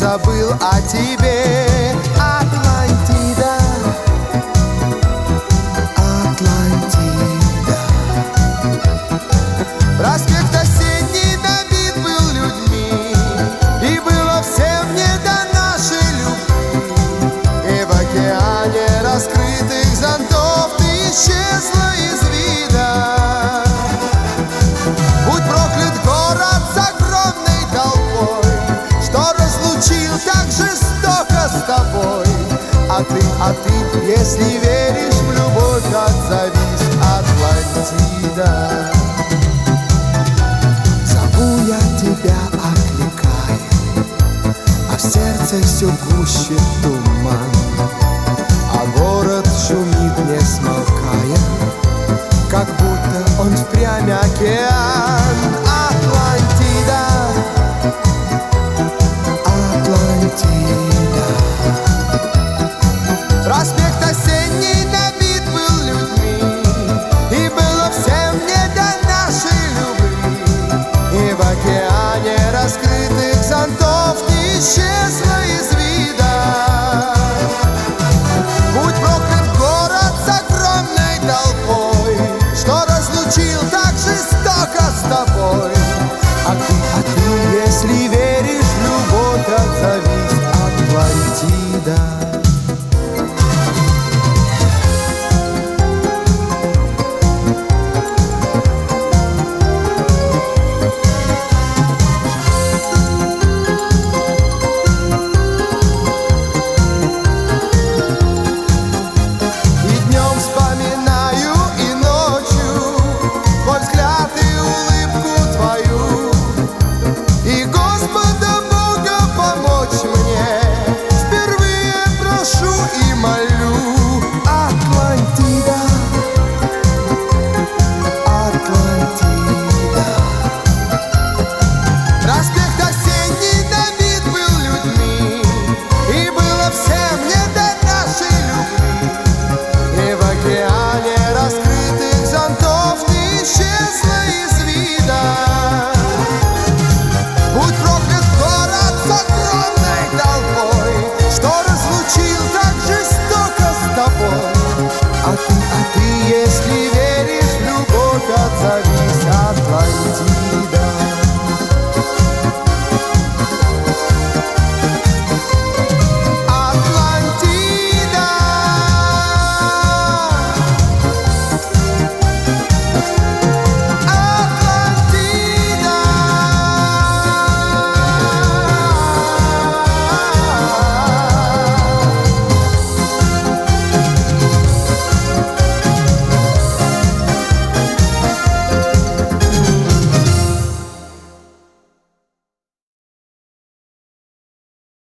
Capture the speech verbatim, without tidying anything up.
забыл о тебе. Атлантида, Атлантида. Проспект осенний набит был людьми, и было всем не до нашей любви. И в океане раскрытых зонтов ты исчезла из вида. Будь проклят город с огромной толпой, что разлучил так жестоко с тобой. А ты, а ты, если веришь в любовь, отзовись, Атлантида. Зову я тебя, окликаю, а в сердце все гуще туман, а город шумит, не смолкая, как будто он впрямь океан.